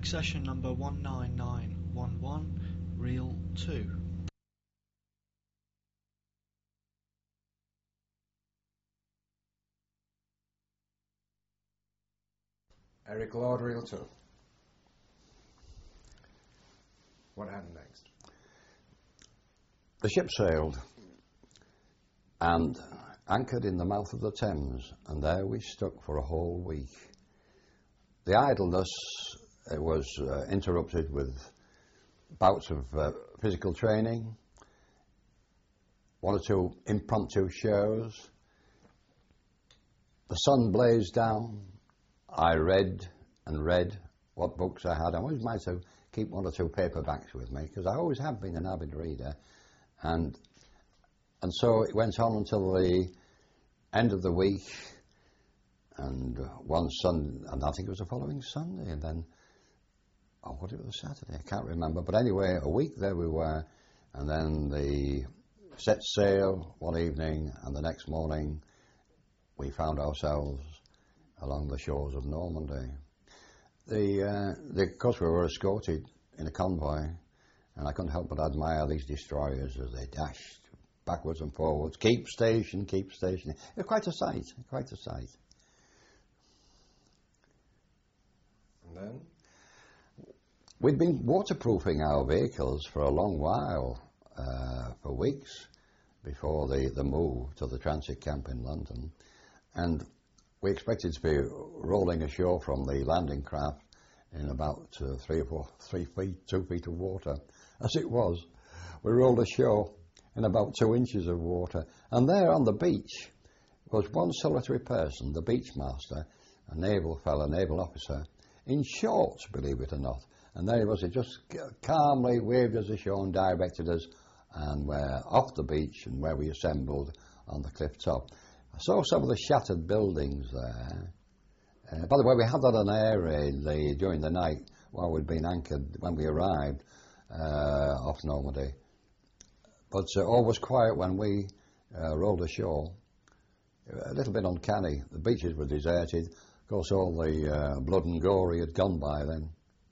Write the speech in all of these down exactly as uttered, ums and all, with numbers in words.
Session number one nine nine one one, reel two. Eric Lord, reel two. What happened next? The ship sailed and anchored in the mouth of the Thames, and there we stuck for a whole week. The idleness it was uh, interrupted with bouts of uh, physical training, one or two impromptu shows. The sun blazed down. I read and read what books I had. I always managed to keep one or two paperbacks with me because I always have been an avid reader, and and so it went on until the end of the week. And one Sunday, and I think it was the following Sunday, and then, oh, what it was Saturday, I can't remember. But anyway, a week there we were, and then the set sail one evening, and the next morning we found ourselves along the shores of Normandy. The, uh, the, of course, we were escorted in a convoy, and I couldn't help but admire these destroyers as they dashed backwards and forwards. Keep station, keep station. It was quite a sight, quite a sight. And then? We'd been waterproofing our vehicles for a long while, uh, for weeks before the, the move to the transit camp in London, and we expected to be rolling ashore from the landing craft in about uh, three or four, three feet, two feet of water. As it was, we rolled ashore in about two inches of water, and there on the beach was one solitary person, the beach master, a naval fellow, naval officer, in shorts, believe it or not. And there he was, he just calmly waved us ashore and directed us, and we're off the beach and where we assembled on the cliff top. I saw some of the shattered buildings there. Uh, by the way, we had that on air raid the, during the night while we'd been anchored when we arrived uh, off Normandy. But uh, all was quiet when we uh, rolled ashore. A little bit uncanny. The beaches were deserted. Of course, all the uh, blood and gory had gone by then.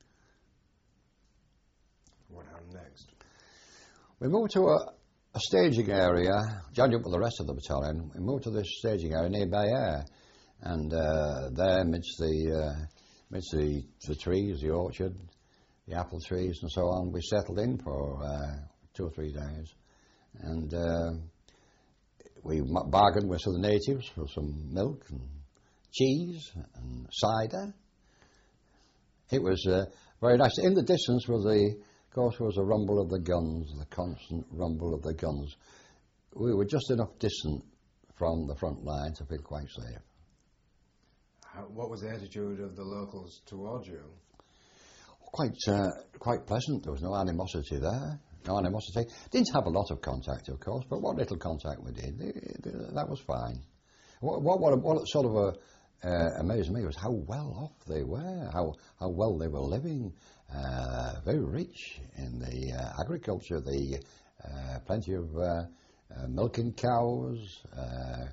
What happened next? We moved to a, a staging area, joined up with the rest of the battalion. We moved to this staging area near Bayeux, and uh, there, amidst the, uh, amidst the, the trees, the orchard, the apple trees and so on, we settled in for uh, two or three days. And uh, we bargained with the natives for some milk and cheese and cider. It was uh, very nice. In the distance was the, of course, was the rumble of the guns, the constant rumble of the guns. We were just enough distant from the front line to feel quite safe. How, what was the attitude of the locals towards you? Quite, uh, quite pleasant. There was no animosity there. No animosity. Didn't have a lot of contact, of course, but what little contact we did, that was fine. What, what, what, what sort of a Uh, amazed me was how well off they were, how how well they were living, uh, very rich in the uh, agriculture, the uh, plenty of uh, uh, milking cows, uh,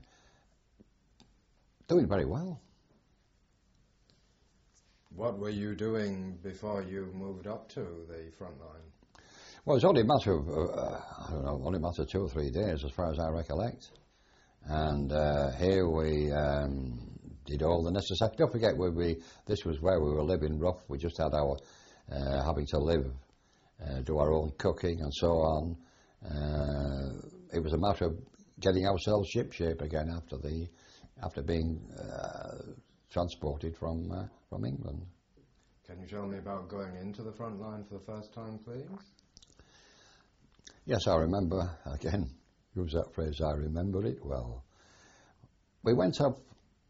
doing very well. What were you doing before you moved up to the front line? Well, it's only a matter of, uh, I don't know, only a matter of two or three days as far as I recollect. And uh, here we um, did all the necessary. Don't forget, where we, this was where we were living rough. We just had our, uh, having to live, uh, do our own cooking and so on. Uh, it was a matter of getting ourselves shipshape again after the, after being uh, transported from, uh, from England. Can you tell me about going into the front line for the first time, please? Yes, I remember, again, use that phrase, I remember it well. We went up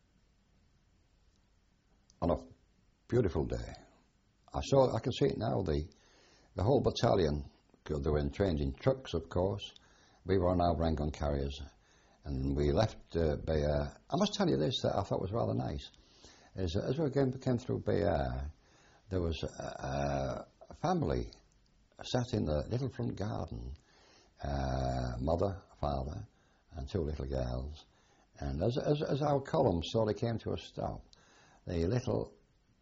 on a beautiful day. I saw, I can see it now, the, the whole battalion, they were trained in trucks, of course. We were on our Rangon carriers, and we left uh, Bayeux. I must tell you this that I thought was rather nice, is that as we came, came through Bayeux, there was a, a family sat in the little front garden, uh, mother, father, and two little girls. And as, as, as our column slowly came to a stop, the little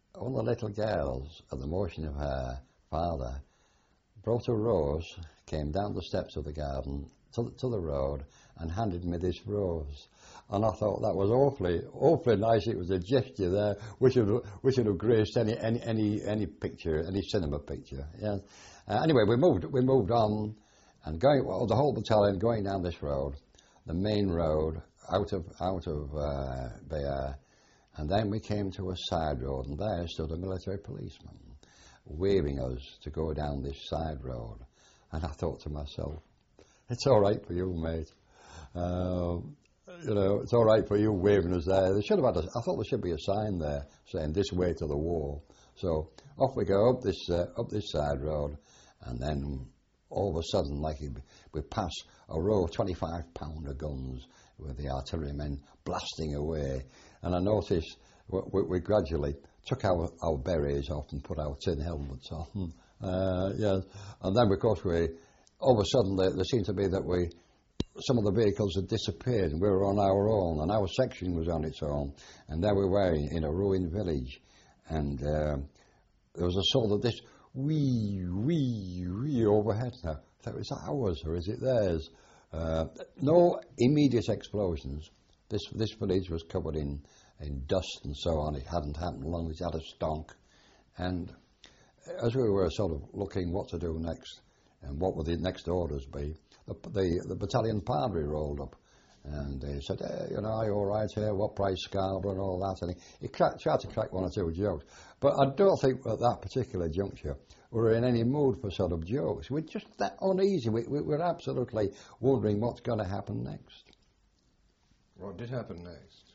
one of the little girls, at the motion of her father, brought a rose, came down the steps of the garden to the, to the road and handed me this rose. And I thought that was awfully, awfully nice. It was a gesture there which would, which would have graced any, any, any, any picture, any cinema picture. Yeah. Uh, anyway, we moved, we moved on, and going, well, the whole battalion going down this road, the main road, out of, out of uh, Bayeux, and then we came to a side road, and there stood a military policeman, waving us to go down this side road. And I thought to myself, it's all right for you, mate. Uh, you know, it's all right for you waving us there. They should have had a, I thought there should be a sign there saying this way to the war. So off we go up this uh, up this side road, and then all of a sudden, like we pass a row of twenty-five pounder guns with the artillerymen blasting away. And I noticed we, we gradually took our, our berets off and put our tin helmets on. Uh, yeah, and then of course we, all of a sudden there, there seemed to be that we, some of the vehicles had disappeared and we were on our own, and our section was on its own, and there we were in, in a ruined village, and uh, there was a sort of this wee, wee, wee overhead now. I thought, is that ours or is it theirs? Uh, no immediate explosions. This this village was covered in, in dust and so on. It hadn't happened long as it had a stonk. And as we were sort of looking what to do next and what would the next orders be, the, the, the battalion padre rolled up and he said, hey, you know, are you all right here? What price Scarborough and all that? And he, he cracked, tried to crack one or two jokes. But I don't think at that particular juncture we were in any mood for sort of jokes. We're just that uneasy. We, we, we're absolutely wondering what's going to happen next. What did happen next?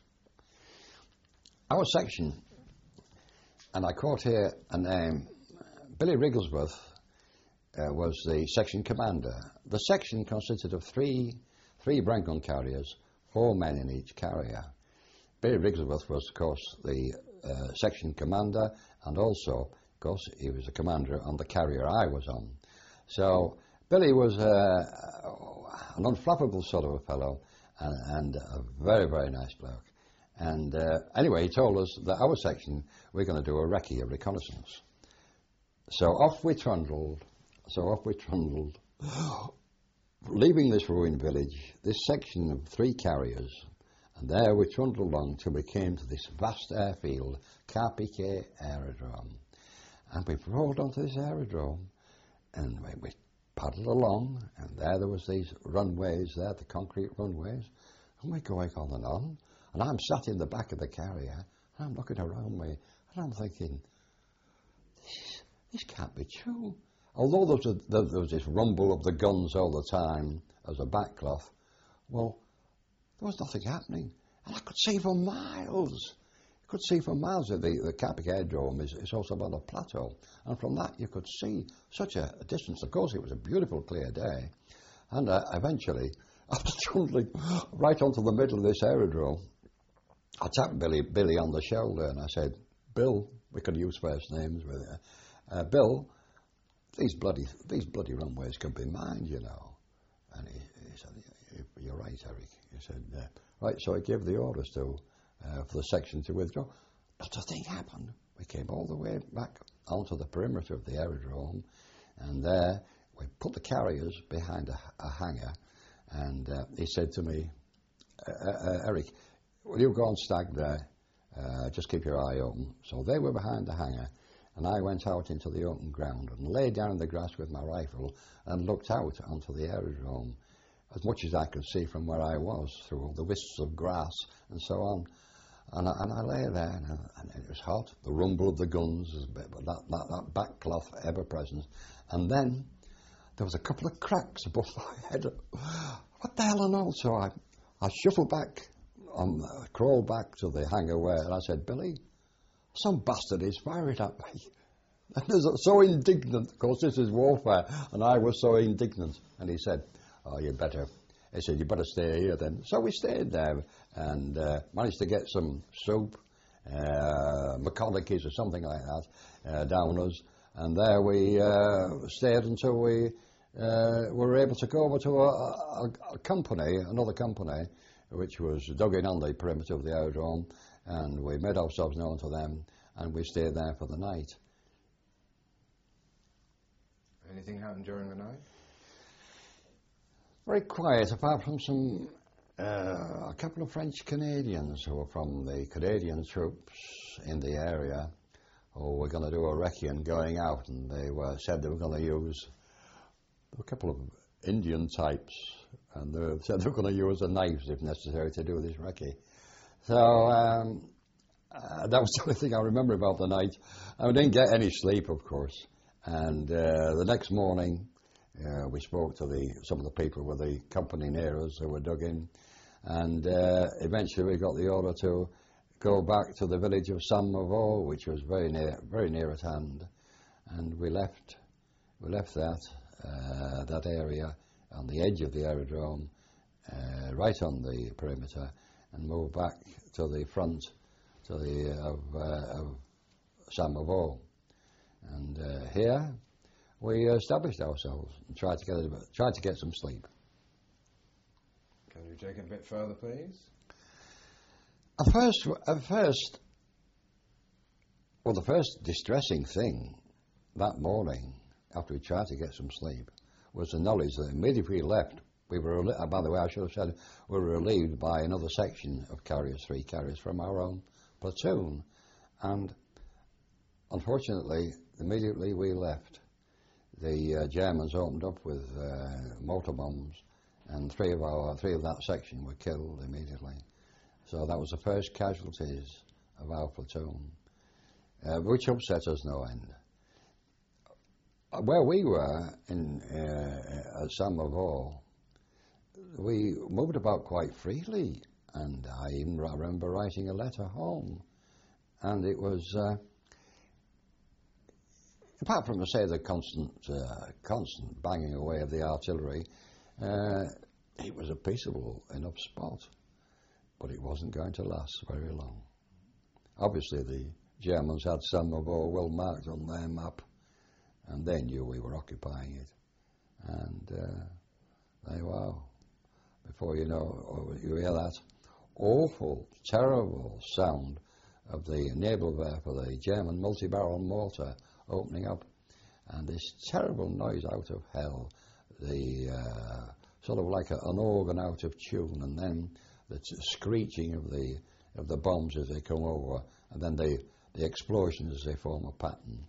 Our section, and I quote here a name, Billy Wrigglesworth uh, was the section commander. The section consisted of three three Brenton carriers, four men in each carrier. Billy Wrigglesworth was, of course, the uh, section commander, and also, of course, he was the commander on the carrier I was on. So Billy was uh, an unflappable sort of a fellow, and, and a very, very nice bloke. And uh, anyway, he told us that our section, we're going to do a recce, a reconnaissance. So off we trundled, so off we trundled, leaving this ruined village, this section of three carriers, and there we trundled along till we came to this vast airfield, Carpiquet Aerodrome. And we rolled onto this aerodrome, and we, we paddled along, and there there was these runways there, the concrete runways, and we're going on and on, and I'm sat in the back of the carrier, and I'm looking around me, and I'm thinking, this, this can't be true. Although there was, a, there, there was this rumble of the guns all the time as a backcloth, well, there was nothing happening. And I could see for miles. You could see for miles. The, the Carpiquet Aerodrome is, is also on a plateau. And from that you could see such a, a distance. Of course, it was a beautiful, clear day. And uh, eventually, after trundling right onto the middle of this aerodrome, I tapped Billy, Billy on the shoulder and I said, Bill, we could use first names with it. Uh, Bill, These bloody these bloody runways can be mine, you know. And he, he said, you're right, Eric. He said, uh, right, so I gave the orders to uh, for the section to withdraw. Not a thing happened. We came all the way back onto the perimeter of the aerodrome, and there we put the carriers behind a, a hangar, and uh, he said to me, uh, uh, Eric, will you go and stag there? Uh, just keep your eye open. So they were behind the hangar, and I went out into the open ground and lay down in the grass with my rifle and looked out onto the aerodrome as much as I could see from where I was through all the wisps of grass and so on. And I, and I lay there, and, I, and it was hot. The rumble of the guns, but that, that, that back cloth ever present. And then there was a couple of cracks above my head. What the hell and all? So I, I shuffled back, um, crawled back to the hangar where, and I said, Billy, some bastard is firing at me. And I was so indignant. Of course, this is warfare, and I was so indignant. And he said, oh, you better, he said, you better stay here then. So we stayed there and uh, managed to get some soup, uh, McConaughey's or something like that, uh, down us. And there we uh, stayed until we uh, were able to go over to a, a, a company, another company, which was dug in on the perimeter of the aerodrome. And we made ourselves known to them, and we stayed there for the night. Anything happened during the night? Very quiet, apart from some uh, a couple of French Canadians who were from the Canadian troops in the area who were going to do a recce and going out, and they were said they were going to use a couple of Indian types, and they said they were going to use the knives if necessary to do this recce. So um, uh, that was the only thing I remember about the night. I didn't get any sleep, of course, and uh, the next morning uh, we spoke to the some of the people with the company near us who were dug in, and uh, eventually we got the order to go back to the village of Saint-Mauveau, which was very near, very near at hand, and we left. We left that uh, that area on the edge of the aerodrome, uh, right on the perimeter, and moved back to the front, to the uh, of, uh, of Saint-Mauveau, and uh, here we established ourselves and tried to get a, tried to get some sleep. Can you take it a bit further, please? At first, at first, well, the first distressing thing that morning, after we tried to get some sleep, was the knowledge that immediately we left, we were, uh, by the way, I should have said, we were relieved by another section of carriers, three carriers from our own platoon. And unfortunately, immediately we left, the uh, Germans opened up with uh, mortar bombs, and three of our three of that section were killed immediately. So that was the first casualties of our platoon, uh, which upset us no end. Where we were in uh, at Saint-Mauveau, we moved about quite freely, and I even I remember writing a letter home, and it was, uh, apart from, say, the constant, uh, constant banging away of the artillery, uh, it was a peaceable enough spot, but it wasn't going to last very long. Obviously, the Germans had Saint-Mauveau well marked on their map, and they knew we were occupying it. And uh, they were, before you know, you hear that awful, terrible sound of the Nebelwerfer for the German multi-barrel mortar opening up, and this terrible noise out of hell, the uh, sort of like a, an organ out of tune, and then the t- screeching of the of the bombs as they come over, and then the, the explosions as they form a pattern.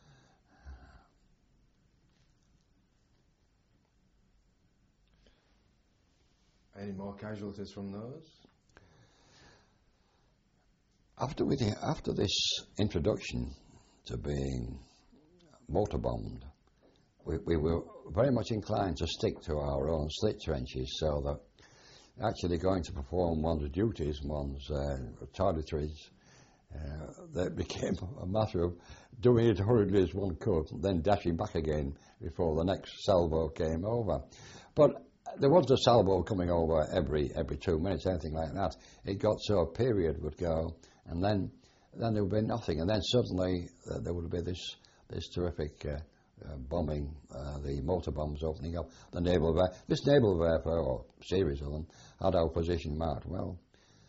Any more casualties from those? After we after this introduction to being mortar bombed, we, we were very much inclined to stick to our own slit trenches, so that actually going to perform one's duties, one's uh, toiletries, uh, that became a matter of doing it hurriedly as one could, and then dashing back again before the next salvo came over. But there wasn't a salvo coming over every every two minutes, anything like that. It got so a period would go, and then then there would be nothing, and then suddenly uh, there would be this this terrific uh, uh, bombing, uh, the mortar bombs opening up, the naval ver- this Nebelwerfer, or series of them, had our position marked. Well,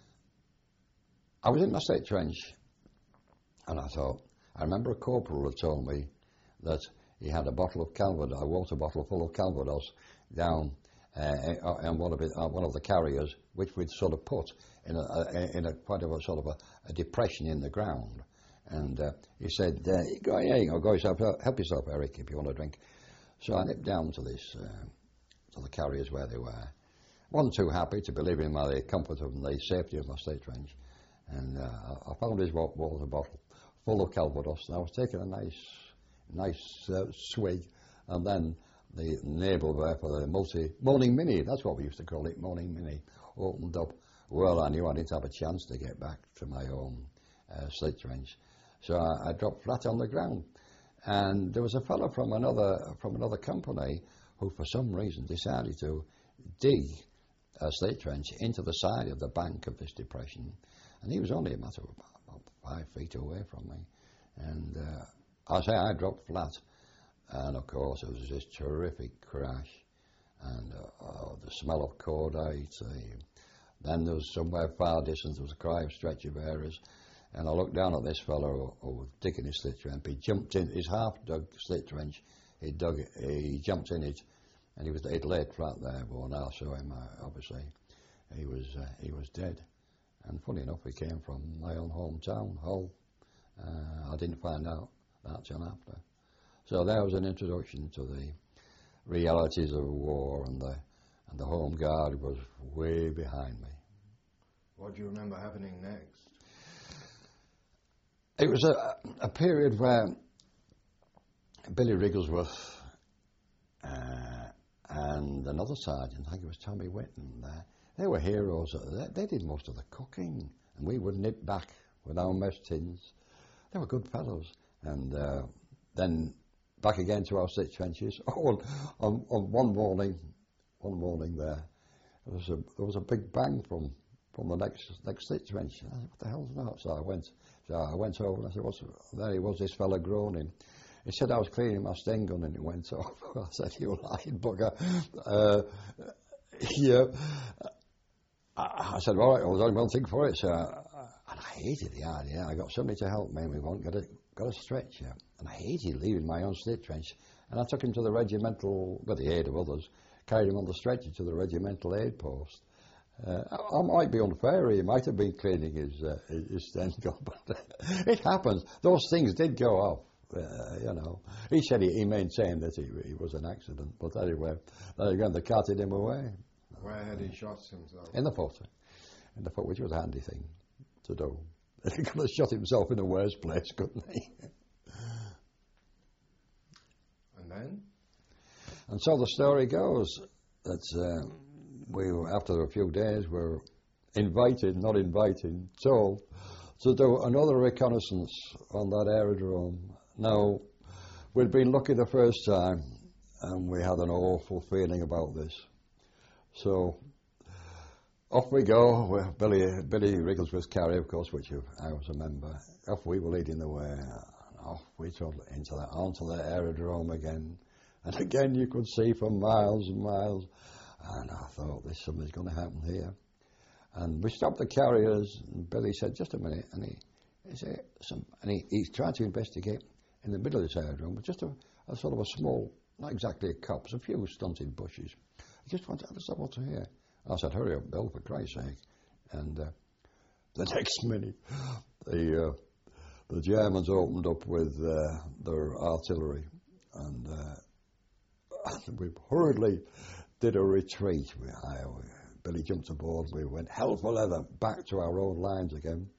I was in my state trench, and I thought, I remember a corporal had told me that he had a bottle of Calvados, a water bottle full of Calvados, down Uh, and one of it, uh, one of the carriers, which we'd sort of put in a, a in a quite of a sort of a, a depression in the ground, and uh, he said, uh, "Go, yeah, you know, go yourself, help yourself, Eric, if you want a drink." So I nipped down to this, uh, to the carriers where they were. Wasn't too happy to be leaving my the comfort of the safety of my state range, and uh, I found his water bottle full of Calvados, and I was taking a nice, nice uh, swig, and then the Nebelwerfer, the multi Morning Mini, that's what we used to call it, Morning Mini, opened up. Well, I knew I didn't have a chance to get back to my own uh, slit trench, so I, I dropped flat on the ground. And there was a fellow from another from another company who, for some reason, decided to dig a slit trench into the side of the bank of this depression, and he was only a matter of about five feet away from me. And uh, I say I dropped flat. And of course, it was this terrific crash, and uh, oh, the smell of cordite. Uh, then there was somewhere far distant, there was a cry of stretcher bearers, And I looked down at this fellow who, who was digging his slit trench. He jumped in his half-dug slit trench. He dug it. He jumped in it, and he was he'd laid flat there. But when I saw him, uh, obviously, he was uh, he was dead. And funny enough, he came from my own hometown, Hull. Uh, I didn't find out that till after. So that was an introduction to the realities of war, and the and the Home Guard was way behind me. What do you remember happening next? It was a, a period where Billy Wrigglesworth uh, and another sergeant, I think it was Tommy Whitten, uh, they were heroes. They, they did most of the cooking, and we would nip back with our mess tins. They were good fellows. And uh, then back again to our slit trenches. Oh, on, on one morning, one morning there, there was a, there was a big bang from from the next next slit trench. I said, what the hell's that? So I went, so I went over and I said, what's, there he was, this fella groaning. He said I was cleaning my Sten gun and it went off. I said, you lying bugger. Uh, yeah. I, I said, all right, well, there's only one thing for it. So I, and I hated the idea. I got somebody to help me and we won't got a, got a stretcher. And I hated leaving my own slit trench. And I took him to the regimental, with the aid of others, carried him on the stretcher to the regimental aid post. Uh, I, I might be unfair, he might have been cleaning his, uh, his Sten gun, but it happens. Those things did go off, uh, you know. He said he, he maintained that he, he was an accident, but anyway, then again they carted him away. Where had he shot himself? In the foot. In the foot, which was a handy thing to do. He could have shot himself in a worse place, couldn't he? And then? And so the story goes that uh, we, were, after a few days, were invited, not invited, told to do another reconnaissance on that aerodrome. Now, we'd been lucky the first time, and we had an awful feeling about this. So, off we go, with Billy, Billy Wrigglesworth's carrier, of course, which I was a member. Off we were leading the way, and off we toddled into that, onto the aerodrome again. And again, you could see for miles and miles. And I thought, this something's going to happen here. And we stopped the carriers, and Billy said, just a minute. And he, he said, some, and he, he tried to investigate in the middle of this aerodrome, but just a, a sort of a small, not exactly a copse, a few stunted bushes. He just wanted to understand what's here. I said, hurry up, Bill, for Christ's sake. And uh, the next minute, the, uh, the Germans opened up with uh, their artillery, and uh, we hurriedly did a retreat. We, I, we, Billy jumped aboard. We went hell for leather back to our own lines again.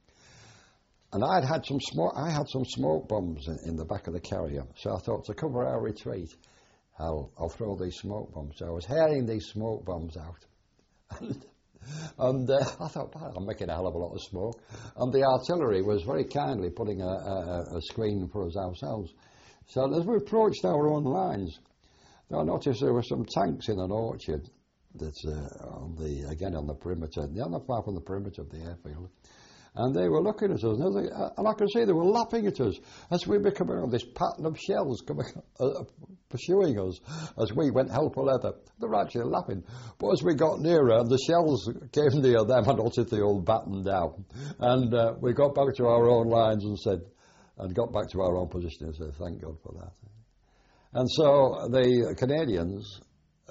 And I'd had some smoke. I had some smoke bombs in, in the back of the carrier. So I thought, to cover our retreat, I'll, I'll throw these smoke bombs. So I was hailing these smoke bombs out, and, and uh, I thought, well, I'm making a hell of a lot of smoke. And the artillery was very kindly putting a, a, a screen for us ourselves. So as we approached our own lines, I noticed there were some tanks in an orchard that's uh, on the again on the perimeter, not far from the perimeter of the airfield, and they were looking at us, and, they, and I could see they were laughing at us as we were coming on this pattern of shells coming, uh, pursuing us as we went hell for leather. They were actually laughing, but as we got nearer, and the shells came near them, and uttered the old batten down, and uh, we got back to our own lines and said, and got back to our own position and said, thank God for that. And so the Canadians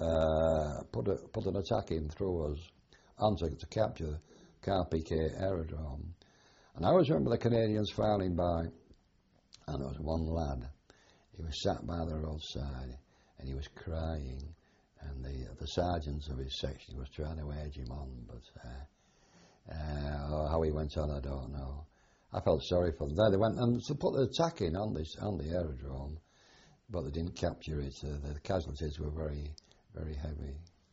uh, put, a, put an attack in through us on to, to capture Car-Piquet aerodrome. And I always remember the Canadians filing by, and there was one lad. He was sat by the roadside and he was crying, and the the sergeants of his section was trying to urge him on, but uh, uh, how he went on, I don't know. I felt sorry for them. There they went and to put the attack in on this on the aerodrome, but they didn't capture it. Uh, the casualties were very, very heavy.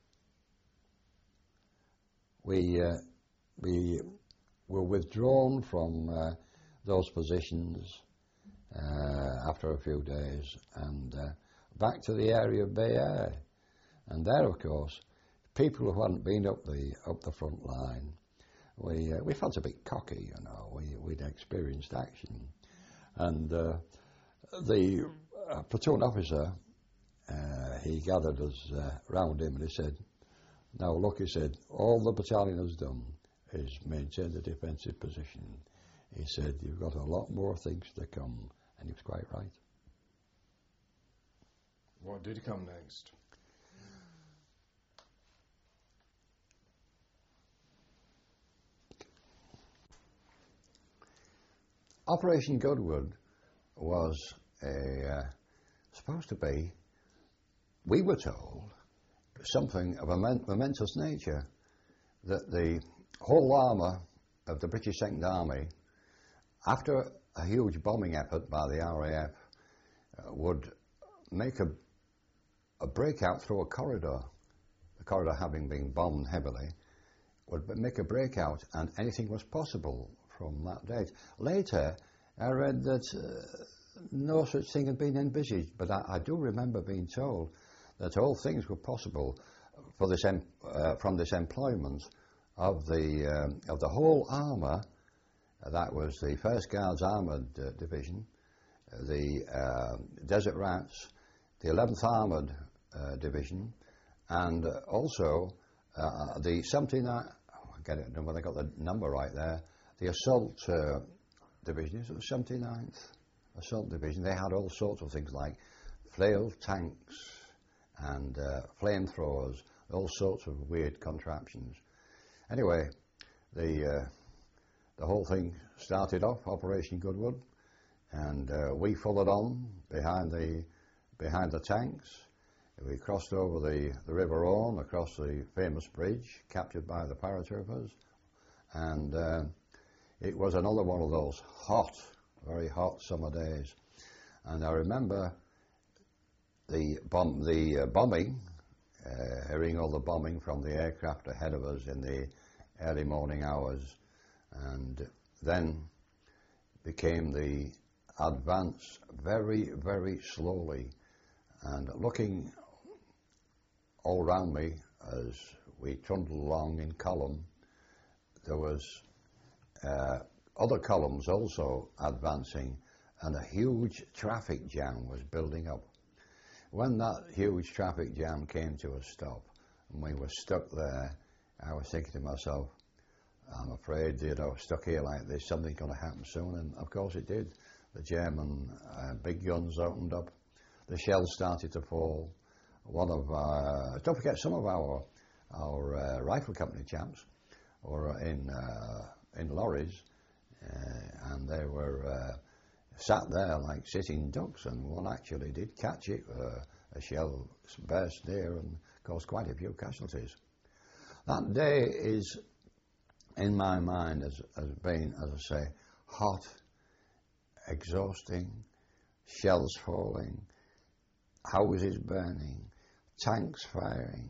We uh, we were withdrawn from uh, those positions uh, after a few days, and uh, back to the area of Bay Air. And there, of course, people who hadn't been up the up the front line, we uh, we felt a bit cocky, you know. We we'd experienced action, and uh, the uh, platoon officer uh, he gathered us uh, round him and he said, "Now look," he said, "all the battalion has done is maintain the defensive position. he said, "You've got a lot more things to come," and he was quite right. What did come next? Operation Goodwood was a, uh, supposed to be, we were told, something of a men- momentous nature, that the whole armour of the British Second Army, after a huge bombing effort by the R A F, uh, would make a, a breakout through a corridor, the corridor having been bombed heavily, would make a breakout, and anything was possible from that date. Later, I read that uh, no such thing had been envisaged, but I, I do remember being told that all things were possible for this em- uh, from this employment of the um, of the whole armour. Uh, that was the First Guards Armoured uh, Division, uh, the uh, Desert Rats, the eleventh Armoured uh, Division, and uh, also uh, the seventy-ninth. Oh, I get it. I don't know whether I got the number right there. The Assault uh, Division, is it the seventy-ninth Assault Division? They had all sorts of things like flail tanks and uh, flamethrowers, all sorts of weird contraptions. Anyway, the uh, the whole thing started off, Operation Goodwood, and uh, we followed on behind the behind the tanks. We crossed over the, the River Orne, across the famous bridge, captured by the paratroopers, and uh, it was another one of those hot, very hot summer days. And I remember the bomb, the uh, bombing, uh, hearing all the bombing from the aircraft ahead of us in the early morning hours, and then became the advance very, very slowly. And looking all round me as we trundled along in column, there was uh, other columns also advancing, and a huge traffic jam was building up. When that huge traffic jam came to a stop and we were stuck there, I was thinking to myself, I'm afraid, you know, stuck here like this, something's going to happen soon. And of course it did. The German uh, big guns opened up, the shells started to fall. One of our, don't forget, some of our our uh, rifle company chaps were in uh, in lorries, uh, and they were uh, sat there like sitting ducks, and one actually did catch it. Uh, a shell burst near and caused quite a few casualties. That day is, in my mind, as, as being, as I say, hot, exhausting, shells falling, houses burning, tanks firing,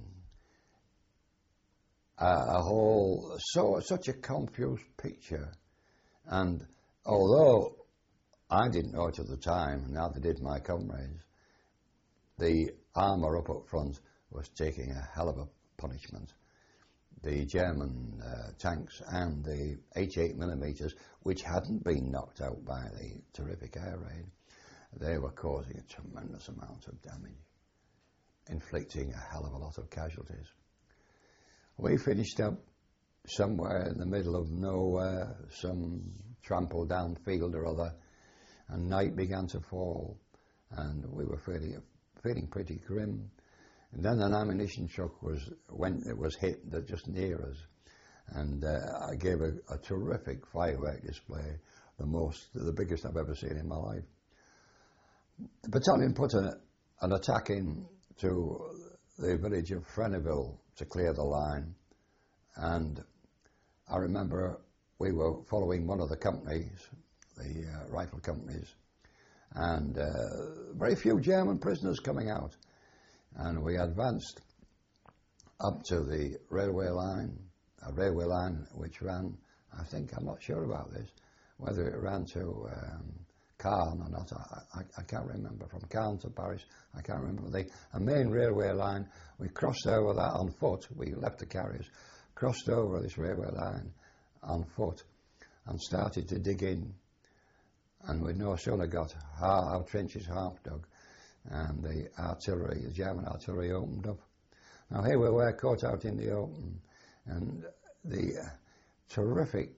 uh, a whole, so such a confused picture. And although I didn't know it at the time, neither did my comrades, the armour up up front was taking a hell of a punishment. The German uh, tanks and the eighty-eight millimeters, which hadn't been knocked out by the terrific air raid, they were causing a tremendous amount of damage, inflicting a hell of a lot of casualties. We finished up somewhere in the middle of nowhere, some trampled down field or other, and night began to fall, and we were feeling, feeling pretty grim. And then an ammunition truck was when it was hit that just near us, and uh, I gave a, a terrific firework display, the most, the biggest I've ever seen in my life. The battalion put a, an attack in to the village of Freneville to clear the line, and I remember we were following one of the companies, the uh, rifle companies, and uh, very few German prisoners coming out. And we advanced up to the railway line, a railway line which ran, I think, I'm not sure about this, whether it ran to um, Caen or not, I, I, I can't remember, from Caen to Paris, I can't remember. The a main railway line, we crossed over that on foot, we left the carriers, crossed over this railway line on foot and started to dig in. And we'd no sooner got our, our trenches half dug, and the artillery, the German artillery opened up. Now here we were caught out in the open, and the uh, terrific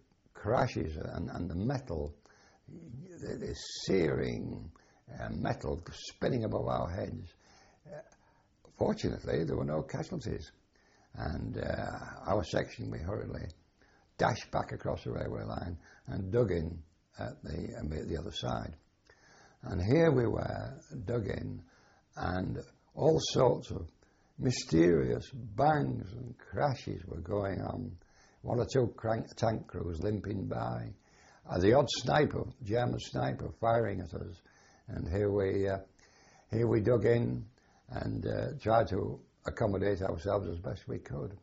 crashes and, and the metal, the, the searing uh, metal spinning above our heads. Uh, fortunately, there were no casualties, and uh, our section, we hurriedly dashed back across the railway line and dug in at the, um, the other side. And here we were, dug in, and all sorts of mysterious bangs and crashes were going on. One or two crank, tank crews limping by, uh, the odd sniper, German sniper, firing at us. And here we, uh, here we dug in and uh, tried to accommodate ourselves as best we could.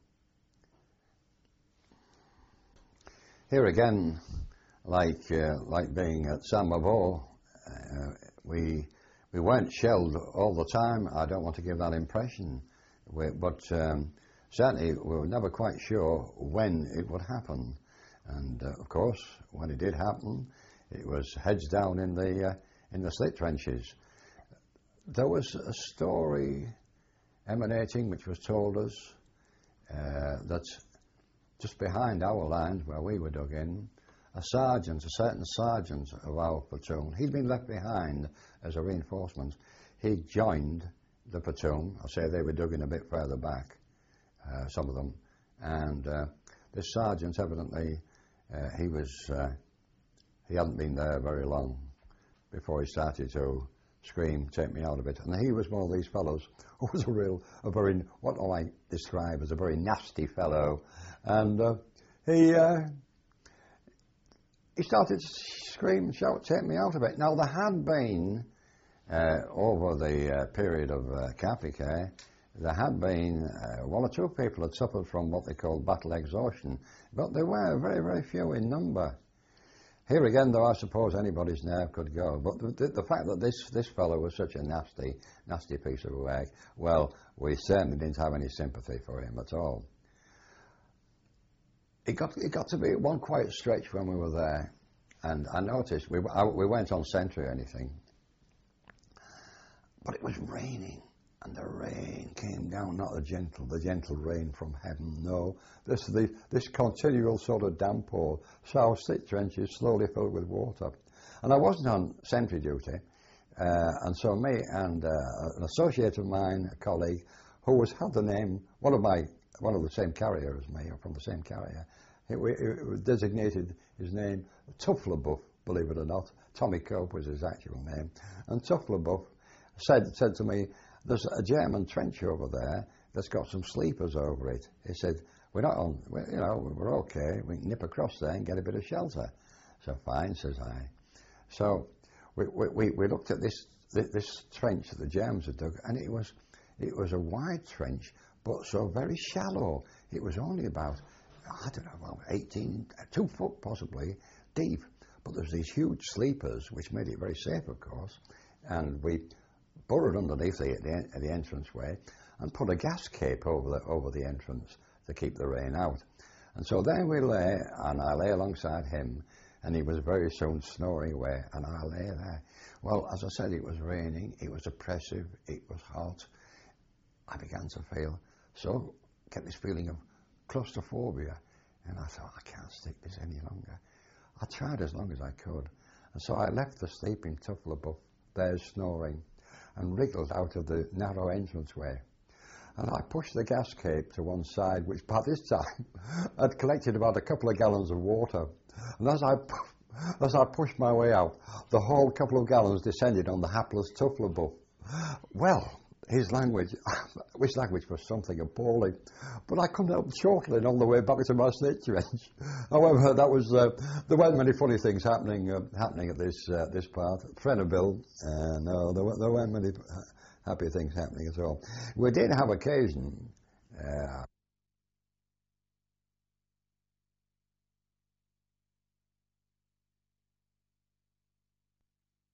Here again, like uh, like being at Saint Mavo, uh, we we weren't shelled all the time. I don't want to give that impression, we, but um, certainly we were never quite sure when it would happen. And uh, of course, when it did happen, it was heads down in the uh, in the slit trenches. There was a story emanating which was told us uh, that just behind our lines where we were dug in, a sergeant, a certain sergeant of our platoon, he'd been left behind as a reinforcement. He joined the platoon. I say they were dug in a bit further back, uh, some of them, and uh, this sergeant evidently, uh, he was, uh, he hadn't been there very long before he started to scream, take me out of it. And he was one of these fellows who was a real, a very, what do I describe as a very nasty fellow. And uh, he uh, he started to scream and shout, take me out of it. Now, there had been, uh, over the uh, period of uh, Capi care, there had been uh, one or two people had suffered from what they call battle exhaustion, but they were very, very few in number. Here again, though, I suppose anybody's nerve could go. But the, the fact that this, this fellow was such a nasty, nasty piece of work, well, we certainly didn't have any sympathy for him at all. It got, it got to be one quiet stretch when we were there, and I noticed, we, I, we weren't on sentry or anything, but it was raining. And the rain came down, not the gentle, the gentle rain from heaven, no. This the this continual sort of downpour. So our slit trenches slowly filled with water. And I wasn't on sentry duty, uh, and so me and uh, an associate of mine, a colleague, who was had the name, one of my, one of the same carrier as me, or from the same carrier, it, it, it was designated his name Tufflebuff, believe it or not. Tommy Cope was his actual name. And Tufflebuff said said to me, there's a German trench over there that's got some sleepers over it. He said, we're not on, we're, you know, we're okay. We can nip across there and get a bit of shelter. So fine, says I. So we we, we looked at this, this this trench that the Germans had dug, and it was it was a wide trench, but so very shallow. It was only about, I don't know, about eighteen, two foot possibly deep. But there was these huge sleepers, which made it very safe, of course, and we burrowed underneath the, the, the entranceway and put a gas cape over the, over the entrance to keep the rain out. And so there we lay, and I lay alongside him, and he was very soon snoring away, and I lay there. Well, as I said, it was raining, it was oppressive, it was hot. I began to feel, so get this feeling of claustrophobia, and I thought, I can't stick this any longer. I tried as long as I could, and so I left the sleeping Tufflebuff there snoring, and wriggled out of the narrow entranceway. And I pushed the gas cape to one side, which by this time had collected about a couple of gallons of water. And as I, as I pushed my way out, the whole couple of gallons descended on the hapless Tufflebuff. Well, his language, which language was something appalling, but I couldn't help chortling on the way back to my slit trench. However, that was uh, there weren't many funny things happening uh, happening at this uh, this part. Frenaville, uh, no, there, were, there weren't many happy things happening at all. We did have occasion. Uh,